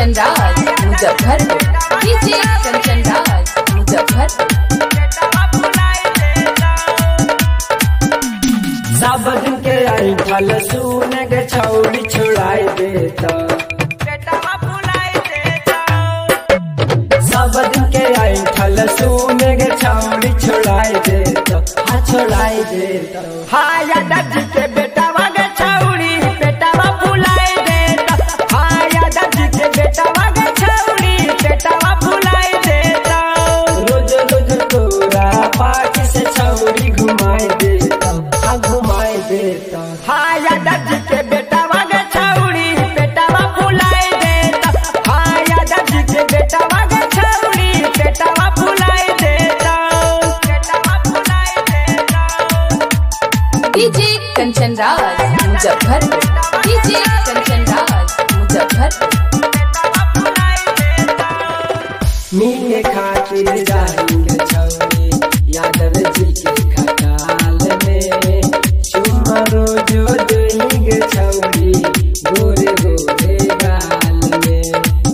Kanchan Raj Muzaffarpur. DJ Kanchan Raj Muzaffarpur. सब दिन के आई फल सुन गे छौड़ी छुड़ाई देता। सब दिन के आई फल सुन गे छौड़ी छुड़ाई देता। हाँ छुड़ाई देता। हाँ यादा जी के बेटा वागे छौड़ी बेटा वा भुलाई देता। हाँ यादा जी के बेटा वागे छौड़ी बेटा वा भुलाई देता। रोज रोज तोरा पार्टी से छौड़ी घुमाई देता। हाँ घुमाई देता। हाँ यादा जी के बेटा वागे छौड़ी बेटा वा भुलाई देता। हाँ यादा जी के बेटा वागे छौड़ी बेटा वा भुलाई देता। बेटा वा भुलाई देता। डीजे कंचन राज मुजफ्फरपुर। डीजे कंचन राज मुजफ्फरपुर। मिले खातिर जाएंगे छौड़ी यादव जी के खटाल में। चुम्मा रोजो देंगे छौड़ी गोरे गोरे गाल में।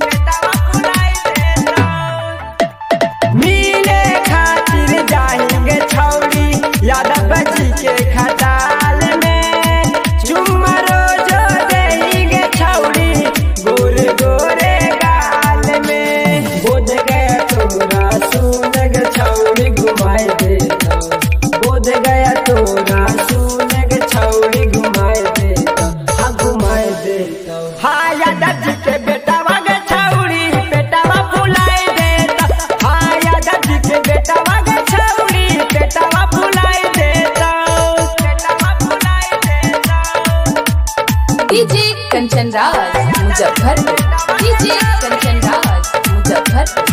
मिले खातिर जाएंगे छौड़ी यादव जी के खटाल में। चुम्मा रोजो देंगे छौड़ी गोरे गोरे गाल में। बोध गया तोरा सुन गे छौड़ी घुमाई देता। बोध गया तोरा सुन गे छौड़ी घुमाई देता। हाँ घुमाई देता। हाँ यादा जी के बेटा वागे छौड़ी बेटा वा भुलाई देता। हाँ यादा जी के बेटा वागे छौड़ी बेटा वा भुलाई देता। बेटा वा भुलाई देता। डीजे कंचन राज मुजफ्फरपुर। डीजे कंचन राज मुजफ्फरपुर।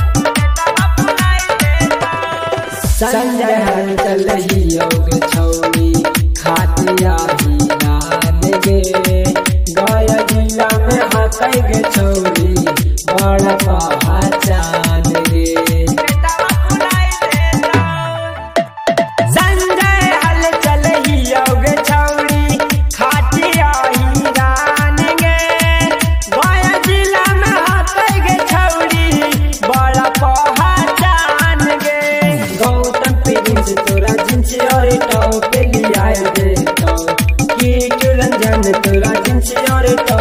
संजय हर चल ही योग छौड़ी खातिया ही लान गे। गया जिला में हाथै गे छौड़ी बड़ा पहचान गे। संजय हल चल ही योग छौड़ी खातिया ही लान गे। गया जिला में हाथै गे छौड़ी बड़ा पहचान गे। गौतम प्रिंस तोरा जिंस और टॉप पे लिया देता। कीटू रंजन तोरा जिंस और टॉप